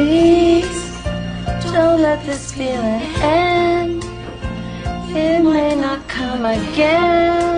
Please don't let this feeling end. It may not come again.